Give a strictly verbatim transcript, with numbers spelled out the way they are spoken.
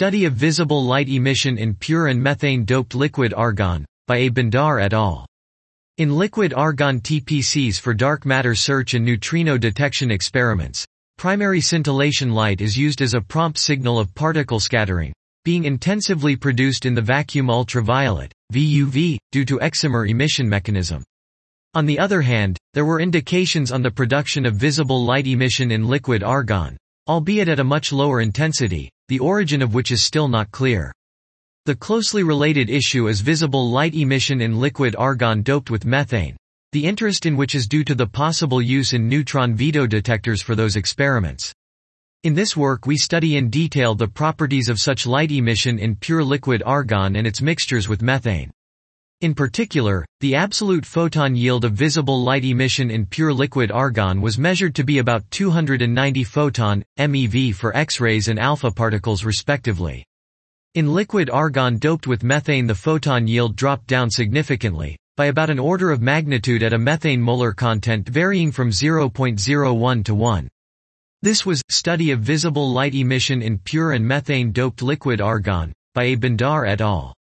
Study of visible light emission in pure and methane-doped liquid argon, by A. Bandar et al. In liquid argon T P Cs for dark matter search and neutrino detection experiments, primary scintillation light is used as a prompt signal of particle scattering, being intensively produced in the vacuum ultraviolet, V U V, due to excimer emission mechanism. On the other hand, there were indications on the production of visible light emission in liquid argon, albeit at a much lower intensity, the origin of which is still not clear. The closely related issue is visible light emission in liquid argon doped with methane, the interest in which is due to the possible use in neutron veto detectors for those experiments. In this work we study in detail the properties of such light emission in pure liquid argon and its mixtures with methane. In particular, the absolute photon yield of visible light emission in pure liquid argon was measured to be about two hundred ninety photon, M E V for X-rays and alpha particles respectively. In liquid argon doped with methane the photon yield dropped down significantly, by about an order of magnitude at a methane molar content varying from zero point zero one to one. This was Study of Visible Light Emission in Pure and Methane Doped Liquid Argon, by A. Bandar et al.